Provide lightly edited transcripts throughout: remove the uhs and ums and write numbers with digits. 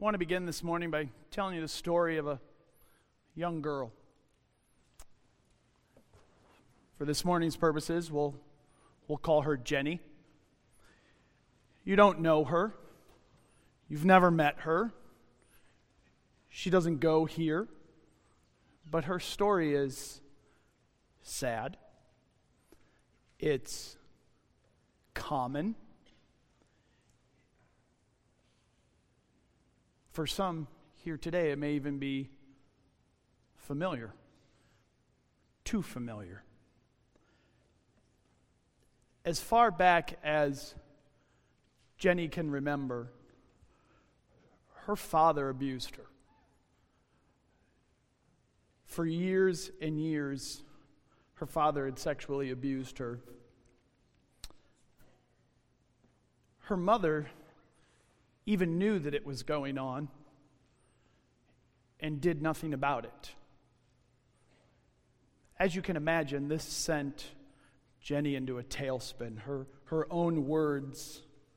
I want to begin this morning by telling you the story of a young girl. For this morning's purposes, we'll call her Jenny. You don't know her. You've never met her. She doesn't go here. But her story is sad. It's common. For some here today, it may even be familiar. Too familiar. As far back as Jenny can remember, her father abused her. For years and years, her father had sexually abused her. Her mother even knew that it was going on and did nothing about it. As you can imagine, this sent Jenny into a tailspin. Her own words.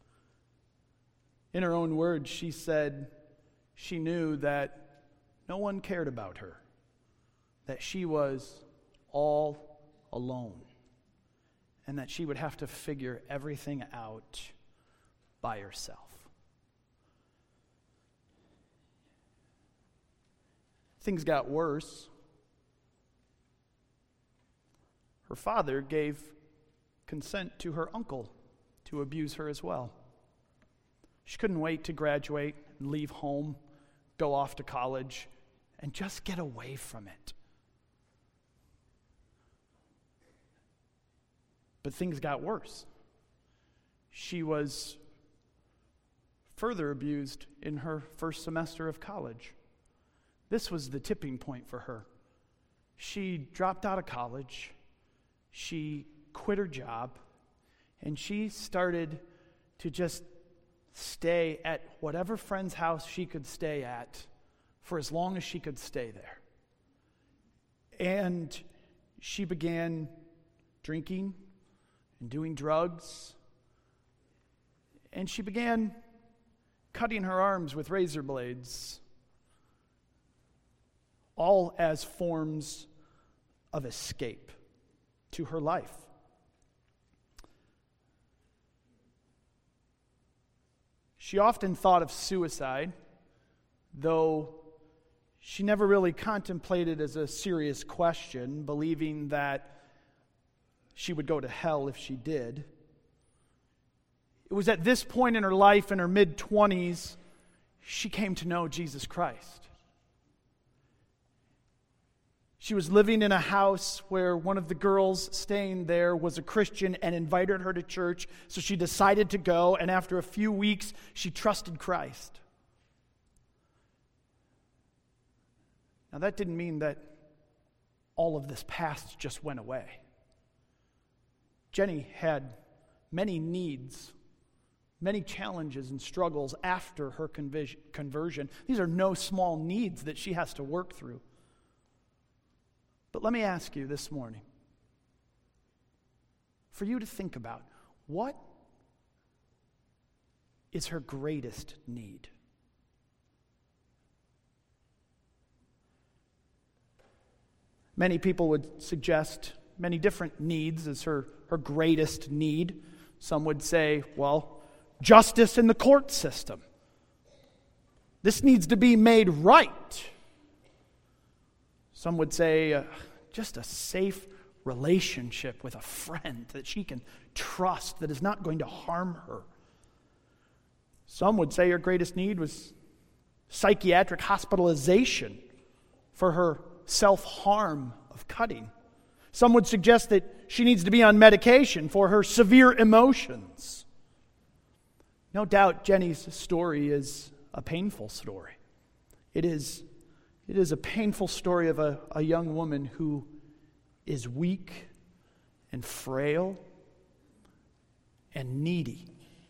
In her own words, she said she knew that no one cared about her, that she was all alone, and that she would have to figure everything out by herself. Things got worse. Her father gave consent to her uncle to abuse her as well. She couldn't wait to graduate and leave home, go off to college, and just get away from it. But things got worse. She was further abused in her first semester of college. This was the tipping point for her. She dropped out of college, she quit her job, and she started to just stay at whatever friend's house she could stay at for as long as she could stay there. And she began drinking and doing drugs, and she began cutting her arms with razor blades, all as forms of escape to her life. She often thought of suicide, though she never really contemplated as a serious question, believing that she would go to hell if she did. It was at this point in her life, in her mid-20s, she came to know Jesus Christ. She was living in a house where one of the girls staying there was a Christian and invited her to church, so she decided to go, and after a few weeks, she trusted Christ. Now, that didn't mean that all of this past just went away. Jenny had many needs, many challenges and struggles after her conversion. These are no small needs that she has to work through. But let me ask you this morning, for you to think about, what is her greatest need? Many people would suggest many different needs as her greatest need. Some would say, well, justice in the court system. This needs to be made right. Some would say just a safe relationship with a friend that she can trust, that is not going to harm her. Some would say her greatest need was psychiatric hospitalization for her self-harm of cutting. Some would suggest that she needs to be on medication for her severe emotions. No doubt Jenny's story is a painful story. It is a painful story of a young woman who is weak and frail and needy.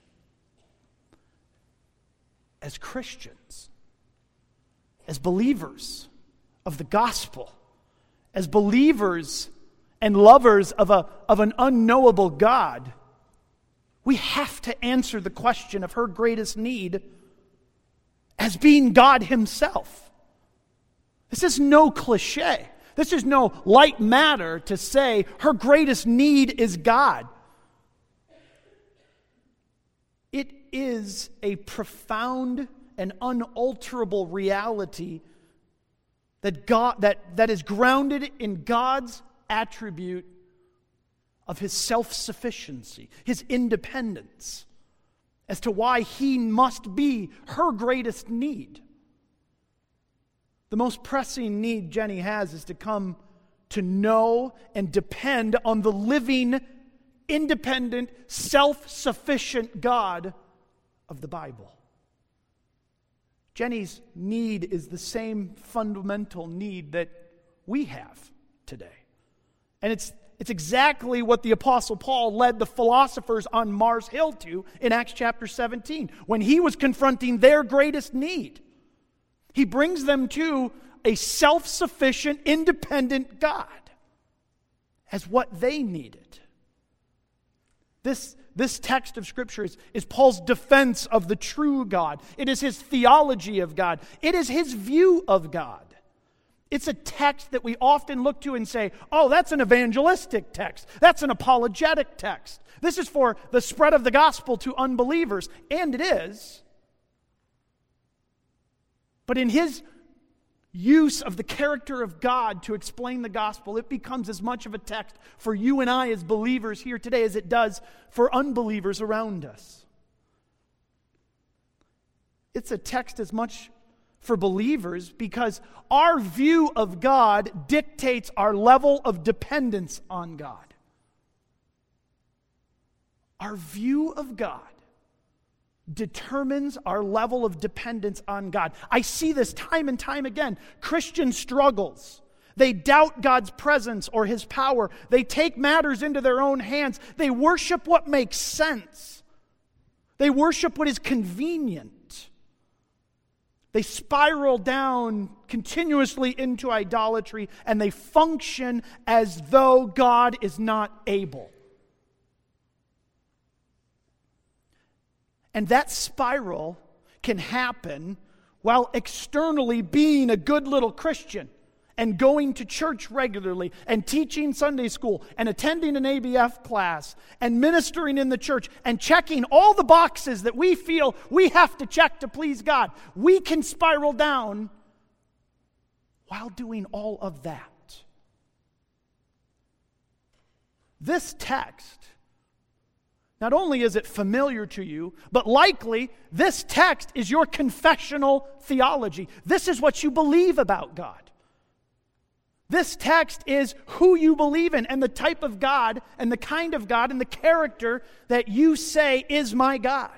As Christians, as believers of the gospel, as believers and lovers of an unknowable God, we have to answer the question of her greatest need as being God himself. This is no cliche. This is no light matter to say her greatest need is God. It is a profound and unalterable reality that is grounded in God's attribute of his self-sufficiency, his independence, as to why he must be her greatest need. The most pressing need Jenny has is to come to know and depend on the living, independent, self-sufficient God of the Bible. Jenny's need is the same fundamental need that we have today. And it's exactly what the Apostle Paul led the philosophers on Mars Hill to in Acts chapter 17, when he was confronting their greatest need. He brings them to a self-sufficient, independent God as what they needed. This text of Scripture is Paul's defense of the true God. It is his theology of God. It is his view of God. It's a text that we often look to and say, oh, that's an evangelistic text. That's an apologetic text. This is for the spread of the gospel to unbelievers. And it is. But in his use of the character of God to explain the gospel, it becomes as much of a text for you and I as believers here today as it does for unbelievers around us. It's a text as much for believers because our view of God dictates our level of dependence on God. Our view of God determines our level of dependence on God. I see this time and time again. Christian struggles. They doubt God's presence or his power. They take matters into their own hands. They worship what makes sense. They worship what is convenient. They spiral down continuously into idolatry, and they function as though God is not able. And that spiral can happen while externally being a good little Christian and going to church regularly and teaching Sunday school and attending an ABF class and ministering in the church and checking all the boxes that we feel we have to check to please God. We can spiral down while doing all of that. This text, not only is it familiar to you, but likely this text is your confessional theology. This is what you believe about God. This text is who you believe in and the type of God and the kind of God and the character that you say is my God.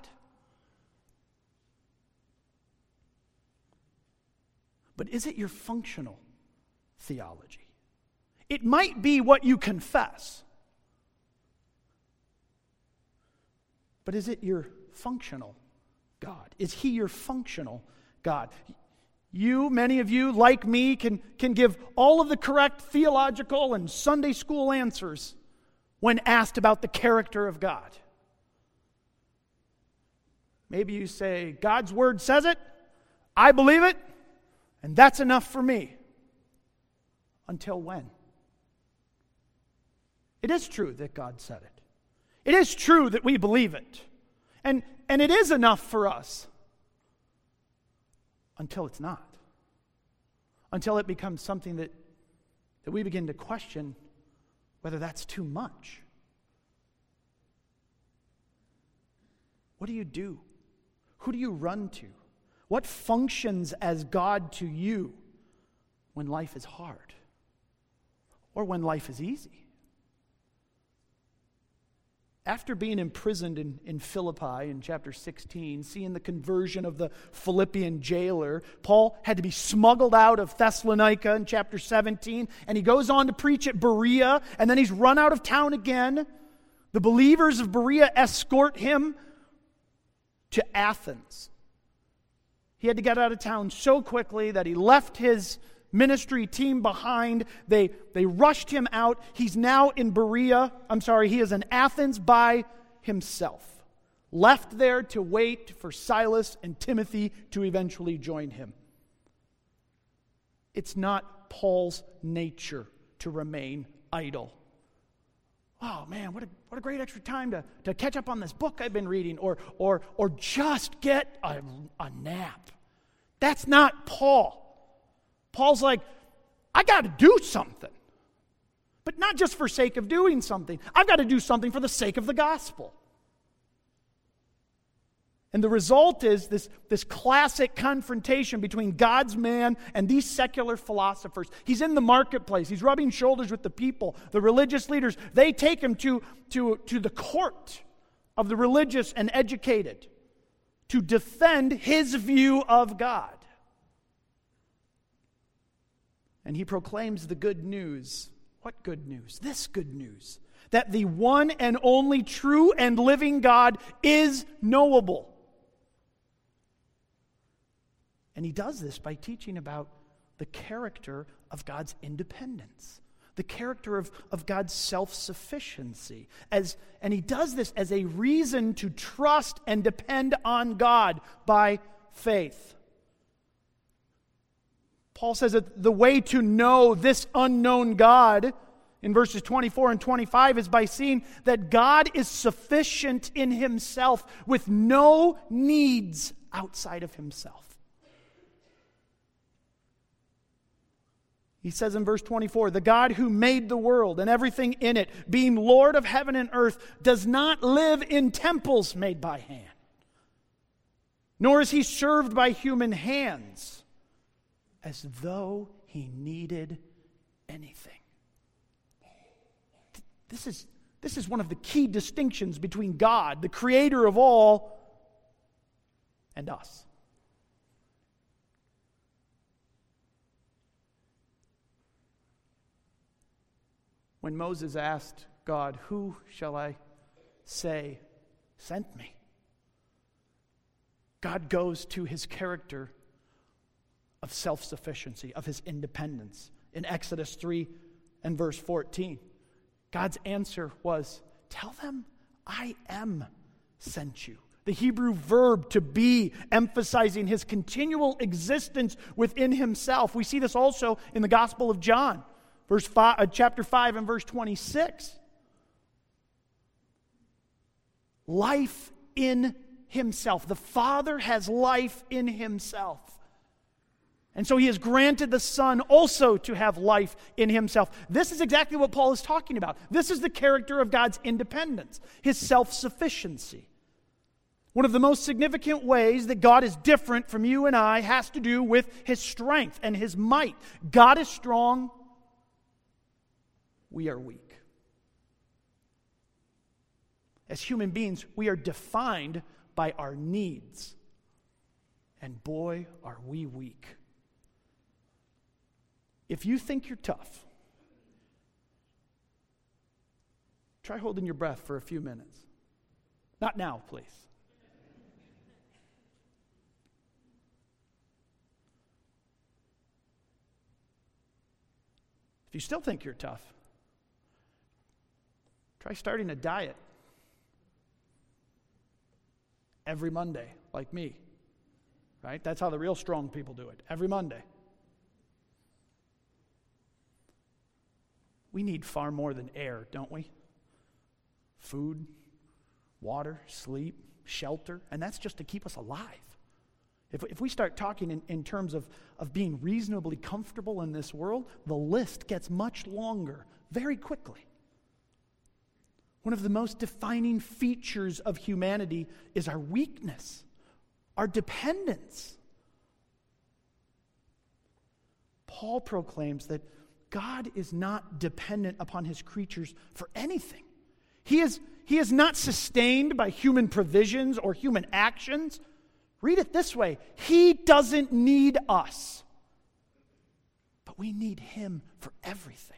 But is it your functional theology? It might be what you confess. But is it your functional God? Is he your functional God? You, many of you, like me, can give all of the correct theological and Sunday school answers when asked about the character of God. Maybe you say, God's word says it, I believe it, and that's enough for me. Until when? It is true that God said it. It is true that we believe it. And it is enough for us. Until it's not. Until it becomes something that we begin to question whether that's too much. What do you do? Who do you run to? What functions as God to you when life is hard? Or when life is easy? After being imprisoned in Philippi in chapter 16, seeing the conversion of the Philippian jailer, Paul had to be smuggled out of Thessalonica in chapter 17, and he goes on to preach at Berea, and then he's run out of town again. The believers of Berea escort him to Athens. He had to get out of town so quickly that he left his ministry team behind. They rushed him out. He's now in Berea. He is in Athens by himself, left there to wait for Silas and Timothy to eventually join him. It's not Paul's nature to remain idle. Oh man, what a great extra time to catch up on this book I've been reading, or just get a nap. That's not Paul. Paul's like, I got to do something. But not just for sake of doing something. I've got to do something for the sake of the gospel. And the result is this classic confrontation between God's man and these secular philosophers. He's in the marketplace. He's rubbing shoulders with the people, the religious leaders. They take him to the court of the religious and educated to defend his view of God. And he proclaims the good news. What good news? This good news. That the one and only true and living God is knowable. And he does this by teaching about the character of God's independence, the character of God's self-sufficiency. And he does this as a reason to trust and depend on God by faith. Paul says that the way to know this unknown God in verses 24 and 25 is by seeing that God is sufficient in himself with no needs outside of himself. He says in verse 24, the God who made the world and everything in it, being Lord of heaven and earth, does not live in temples made by hand, nor is he served by human hands, as though he needed anything. This is one of the key distinctions between God, the creator of all, and us. When Moses asked God, who shall I say sent me? God goes to his character of self-sufficiency, of his independence. In Exodus 3 and verse 14, God's answer was, tell them I am sent you. The Hebrew verb to be, emphasizing his continual existence within himself. We see this also in the Gospel of John, chapter 5 and verse 26. Life in himself. The Father has life in himself. And so he has granted the Son also to have life in himself. This is exactly what Paul is talking about. This is the character of God's independence, his self-sufficiency. One of the most significant ways that God is different from you and I has to do with his strength and his might. God is strong. We are weak. As human beings, we are defined by our needs. And boy, are we weak. If you think you're tough, try holding your breath for a few minutes. Not now, please. If you still think you're tough, try starting a diet every Monday, like me. Right? That's how the real strong people do it. Every Monday. We need far more than air, don't we? Food, water, sleep, shelter, and that's just to keep us alive. If we start talking in terms of being reasonably comfortable in this world, the list gets much longer very quickly. One of the most defining features of humanity is our weakness, our dependence. Paul proclaims that God is not dependent upon his creatures for anything. He is not sustained by human provisions or human actions. Read it this way: he doesn't need us, but we need him for everything.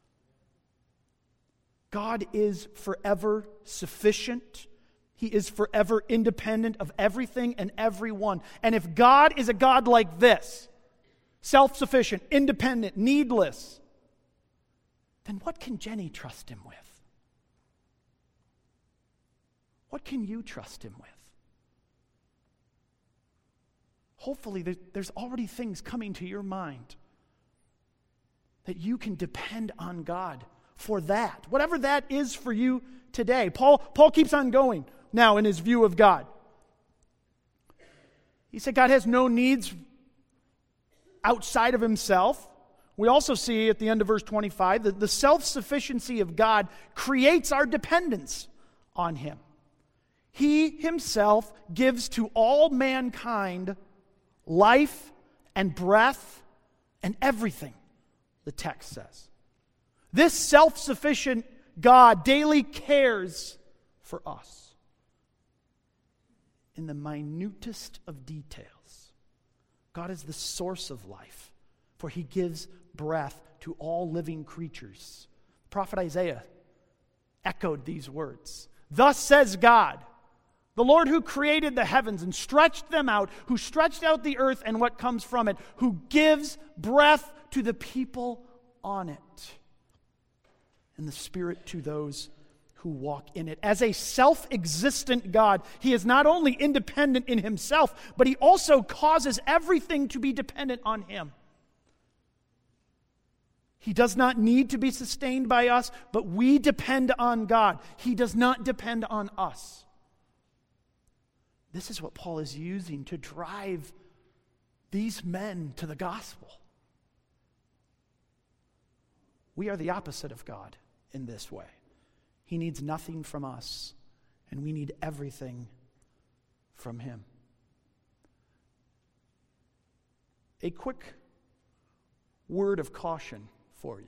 God is forever sufficient. He is forever independent of everything and everyone. And if God is a God like this, self-sufficient, independent, needless, then what can Jenny trust him with? what can you trust him with? Hopefully there's already things coming to your mind that you can depend on God for that, whatever that is for you today. Paul keeps on going now in his view of God. He said God has no needs outside of himself. We also see at the end of verse 25 that the self-sufficiency of God creates our dependence on him. He himself gives to all mankind life and breath and everything, the text says. This self-sufficient God daily cares for us in the minutest of details. God is the source of life, for he gives breath to all living creatures. Prophet Isaiah echoed these words. Thus says God, the Lord who created the heavens and stretched them out, who stretched out the earth and what comes from it, who gives breath to the people on it, and the spirit to those who walk in it. As a self-existent God, he is not only independent in himself, but he also causes everything to be dependent on him. He does not need to be sustained by us, but we depend on God. He does not depend on us. This is what Paul is using to drive these men to the gospel. We are the opposite of God in this way. He needs nothing from us, and we need everything from him. A quick word of caution for you.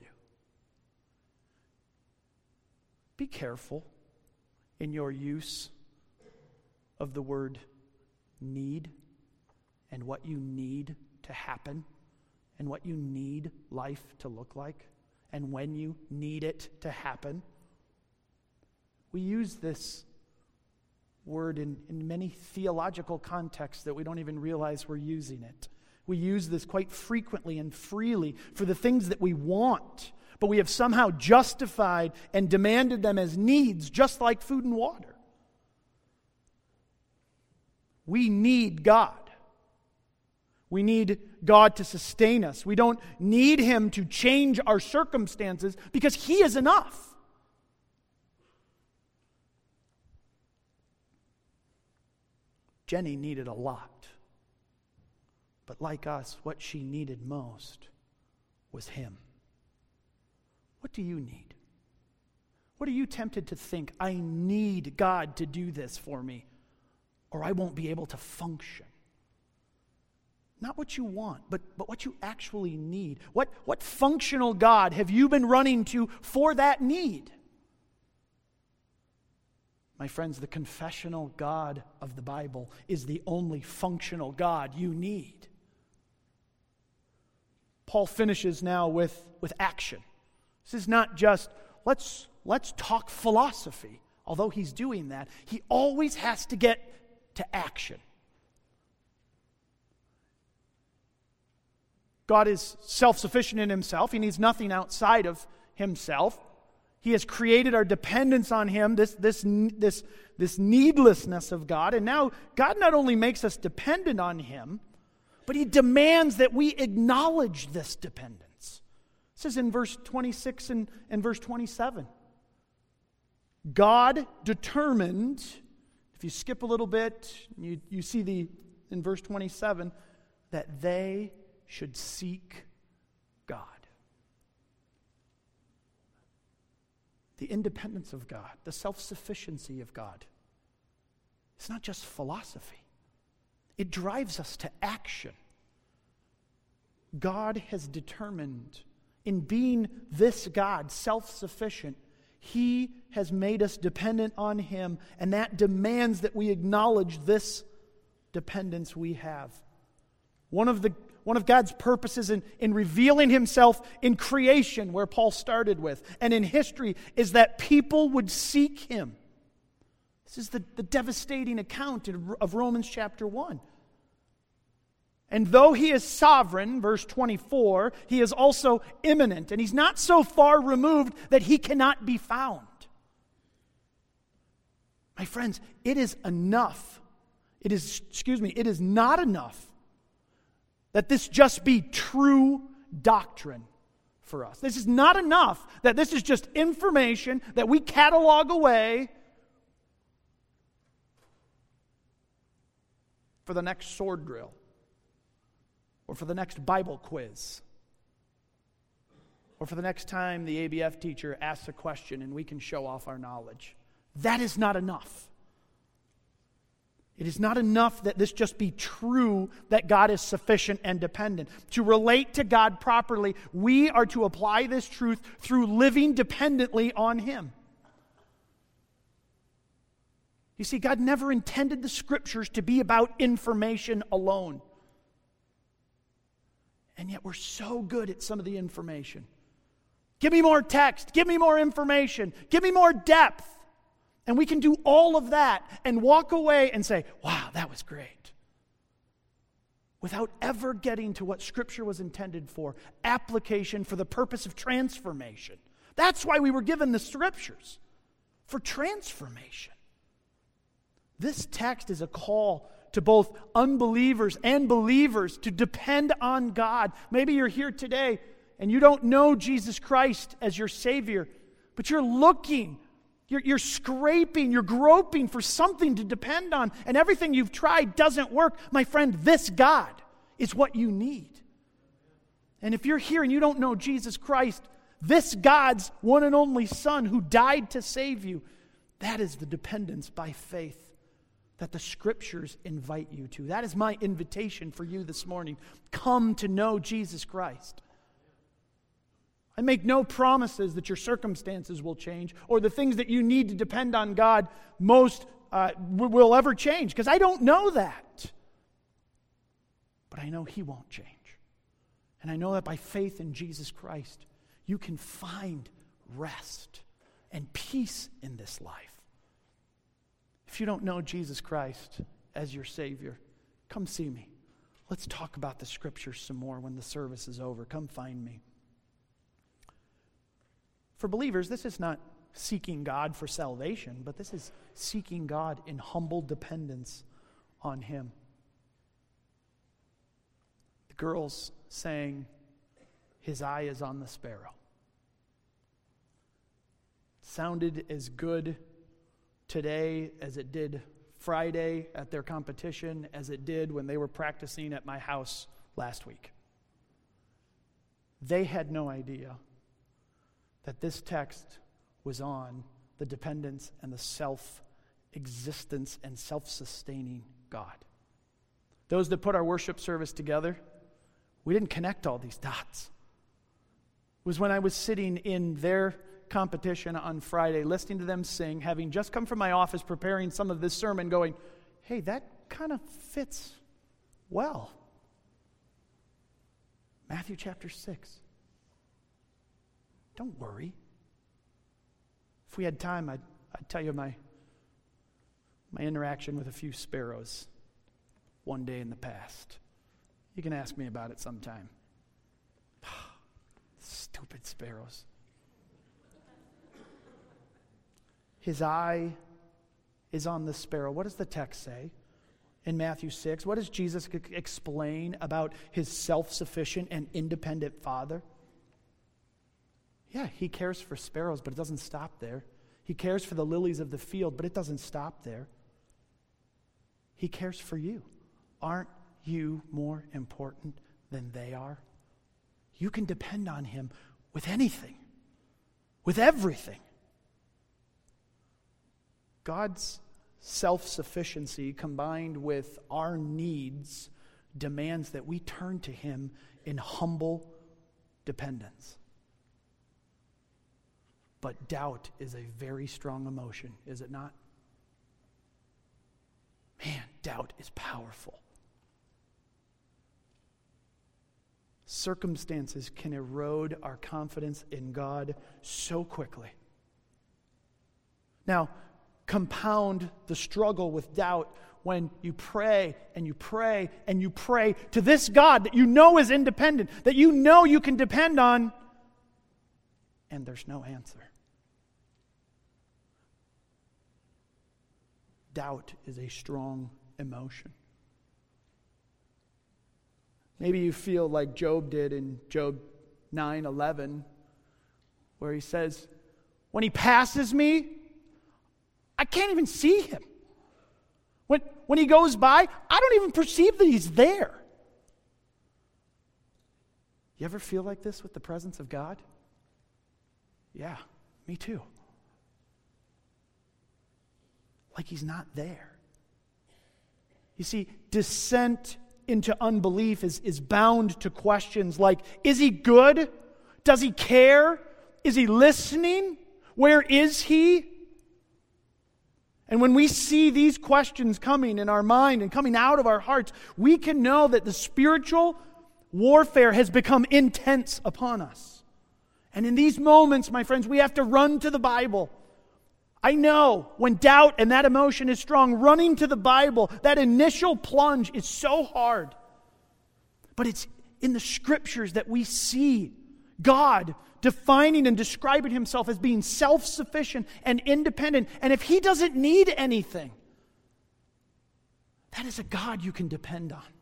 Be careful in your use of the word need and what you need to happen and what you need life to look like and when you need it to happen. We use this word in many theological contexts that we don't even realize we're using it. We use this quite frequently and freely for the things that we want, but we have somehow justified and demanded them as needs, just like food and water. We need God. We need God to sustain us. We don't need him to change our circumstances because he is enough. Jenny needed a lot. But like us, what she needed most was him. What do you need? What are you tempted to think? I need God to do this for me, or I won't be able to function. Not what you want, but what you actually need. What functional God have you been running to for that need? My friends, the confessional God of the Bible is the only functional God you need. Paul finishes now with action. This is not just, let's talk philosophy. Although he's doing that, he always has to get to action. God is self-sufficient in himself. He needs nothing outside of himself. He has created our dependence on him, this needlessness of God. And now God not only makes us dependent on him, but he demands that we acknowledge this dependence. It says in verse 26 and verse 27, God determined, if you skip a little bit, you see in verse 27, that they should seek God. The independence of God, the self-sufficiency of God. It's not just philosophy. It drives us to action. God has determined, in being this God, self-sufficient, he has made us dependent on him, and that demands that we acknowledge this dependence we have. One of God's purposes in revealing himself in creation, where Paul started with, and in history, is that people would seek him. This is the devastating account of Romans chapter 1. And though he is sovereign, verse 24, he is also immanent, and he's not so far removed that he cannot be found. My friends, it is enough. It is not enough that this just be true doctrine for us. This is not enough that this is just information that we catalog away for the next sword drill or for the next Bible quiz or for the next time the ABF teacher asks a question and we can show off our knowledge. That is not enough. It is not enough that this just be true that God is sufficient and dependent. To relate to God properly, we are to apply this truth through living dependently on Him. You see, God never intended the Scriptures to be about information alone. And yet we're so good at some of the information. Give me more text. Give me more information. Give me more depth. And we can do all of that and walk away and say, wow, that was great. Without ever getting to what Scripture was intended for, application for the purpose of transformation. That's why we were given the Scriptures, for transformation. This text is a call to both unbelievers and believers to depend on God. Maybe you're here today and you don't know Jesus Christ as your Savior, but you're looking. You're scraping, you're groping for something to depend on, and everything you've tried doesn't work. My friend, this God is what you need. And if you're here and you don't know Jesus Christ, this God's one and only Son who died to save you, that is the dependence by faith that the Scriptures invite you to. That is my invitation for you this morning. Come to know Jesus Christ. I make no promises that your circumstances will change or the things that you need to depend on God most will ever change, because I don't know that. But I know He won't change. And I know that by faith in Jesus Christ, you can find rest and peace in this life. If you don't know Jesus Christ as your Savior, come see me. Let's talk about the Scriptures some more when the service is over. Come find me. For believers, this is not seeking God for salvation, but this is seeking God in humble dependence on Him. The girls sang, "His eye is on the sparrow." Sounded as good today as it did Friday at their competition, as it did when they were practicing at my house last week. They had no idea that this text was on the dependence and the self-existence and self-sustaining God. Those that put our worship service together, we didn't connect all these dots. It was when I was sitting in their competition on Friday, listening to them sing, having just come from my office preparing some of this sermon, going, hey, that kind of fits well. Matthew chapter 6. Don't worry. If we had time, I'd tell you my interaction with a few sparrows one day in the past. You can ask me about it sometime. Stupid sparrows. His eye is on the sparrow. What does the text say in Matthew 6? What does Jesus explain about His self-sufficient and independent Father? Yeah, He cares for sparrows, but it doesn't stop there. He cares for the lilies of the field, but it doesn't stop there. He cares for you. Aren't you more important than they are? You can depend on Him with anything, with everything. God's self-sufficiency combined with our needs demands that we turn to Him in humble dependence. But doubt is a very strong emotion, is it not? Man, doubt is powerful. Circumstances can erode our confidence in God so quickly. Now, compound the struggle with doubt when you pray and you pray and you pray to this God that you know is independent, that you know you can depend on, and there's no answer. Doubt is a strong emotion. Maybe you feel like Job did in Job 9:11, where he says, when he passes me, I can't even see him. When he goes by, I don't even perceive that he's there. You ever feel like this with the presence of God? Yeah, me too. Like he's not there. You see, descent into unbelief is bound to questions like, is he good? Does he care? Is he listening? Where is he? And when we see these questions coming in our mind and coming out of our hearts, we can know that the spiritual warfare has become intense upon us. And in these moments, my friends, we have to run to the Bible. I know when doubt and that emotion is strong, running to the Bible, that initial plunge is so hard. But it's in the Scriptures that we see God defining and describing himself as being self-sufficient and independent. And if he doesn't need anything, that is a God you can depend on.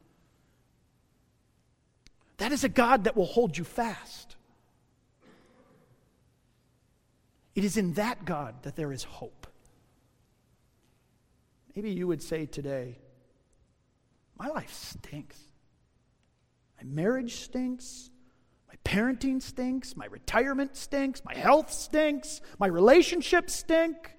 That is a God that will hold you fast. It is in that God that there is hope. Maybe you would say today, my life stinks. My marriage stinks. My parenting stinks. My retirement stinks. My health stinks. My relationships stink.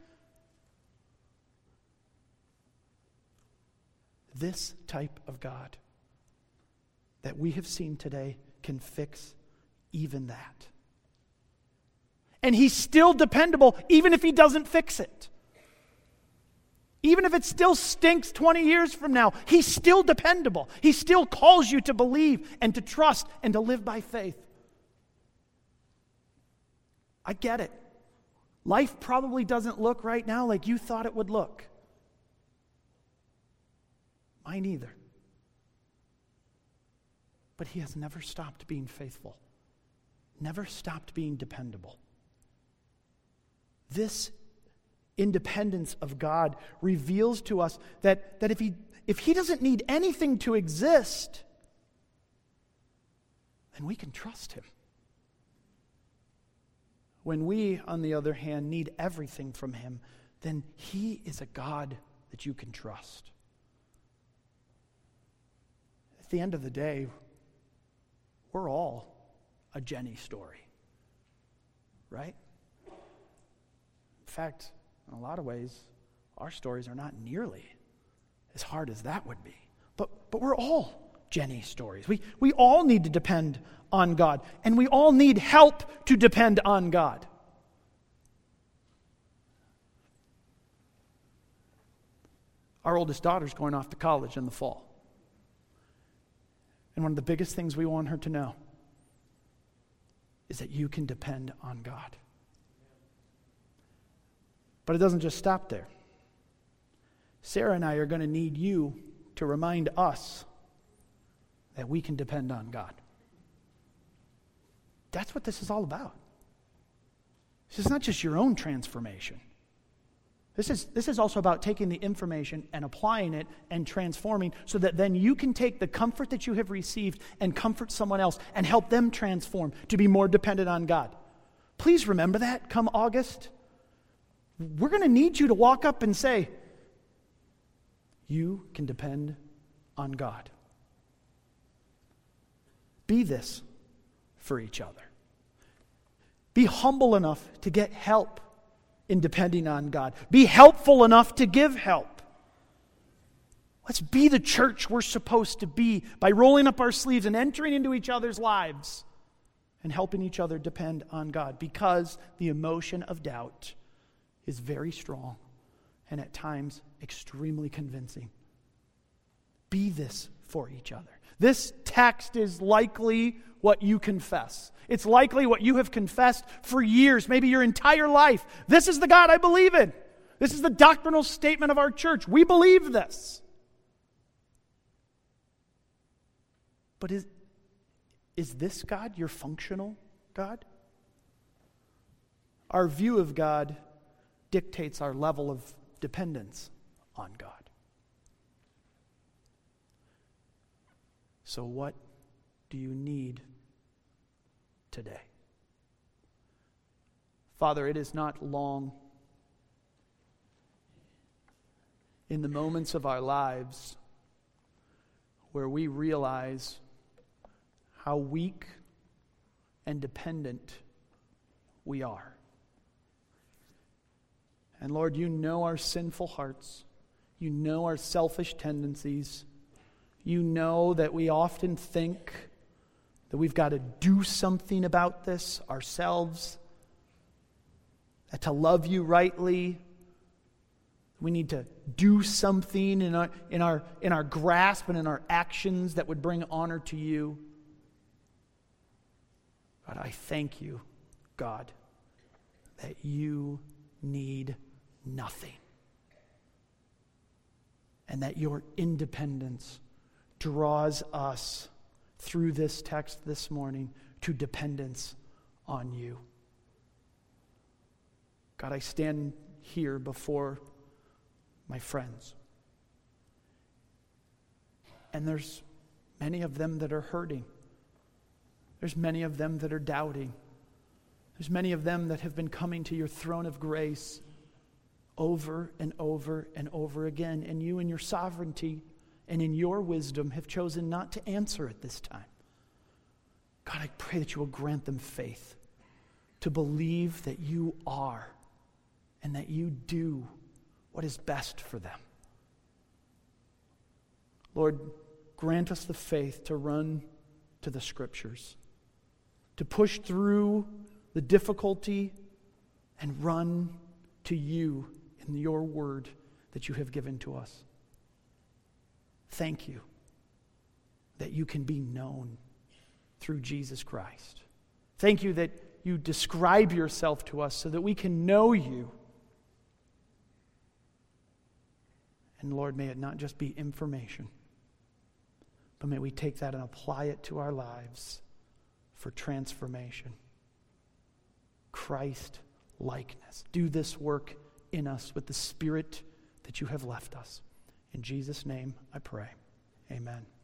This type of God that we have seen today can fix even that. And he's still dependable even if he doesn't fix it. Even if it still stinks 20 years from now, he's still dependable. He still calls you to believe and to trust and to live by faith. I get it. Life probably doesn't look right now like you thought it would look. Mine either. But he has never stopped being faithful. Never stopped being dependable. This independence of God reveals to us that if he doesn't need anything to exist, then we can trust him. When we, on the other hand, need everything from him, then he is a God that you can trust. At the end of the day, we're all a Jenny story, right? In fact, in a lot of ways, our stories are not nearly as hard as that would be. But we're all Jenny stories. We all need to depend on God, and we all need help to depend on God. Our oldest daughter's going off to college in the fall. And one of the biggest things we want her to know is that you can depend on God. But it doesn't just stop there. Sarah and I are going to need you to remind us that we can depend on God. That's what this is all about. This is not just your own transformation. This is also about taking the information and applying it and transforming so that then you can take the comfort that you have received and comfort someone else and help them transform to be more dependent on God. Please remember that come August. We're going to need you to walk up and say, you can depend on God. Be this for each other. Be humble enough to get help in depending on God. Be helpful enough to give help. Let's be the church we're supposed to be by rolling up our sleeves and entering into each other's lives and helping each other depend on God, because the emotion of doubt is very strong and at times extremely convincing. Be this for each other. This text is likely what you confess. It's likely what you have confessed for years, maybe your entire life. This is the God I believe in. This is the doctrinal statement of our church. We believe this. But is this God your functional God? Our view of God dictates our level of dependence on God. So what do you need today? Father, it is not long in the moments of our lives where we realize how weak and dependent we are. And Lord, you know our sinful hearts. You know our selfish tendencies. You know that we often think that we've got to do something about this ourselves, that to love you rightly, we need to do something in our grasp and in our actions that would bring honor to you. But I thank you, God, that you need nothing. And that your independence draws us through this text this morning to dependence on you. God, I stand here before my friends. And there's many of them that are hurting. There's many of them that are doubting. There's many of them that have been coming to your throne of grace over and over and over again. And you in your sovereignty and in your wisdom have chosen not to answer at this time. God, I pray that you will grant them faith to believe that you are and that you do what is best for them. Lord, grant us the faith to run to the Scriptures, to push through the difficulty and run to you in your word that you have given to us. Thank you that you can be known through Jesus Christ. Thank you that you describe yourself to us so that we can know you. And Lord, may it not just be information, but may we take that and apply it to our lives for transformation. Christ likeness. Do this work in us with the Spirit that you have left us. In Jesus' name I pray. Amen.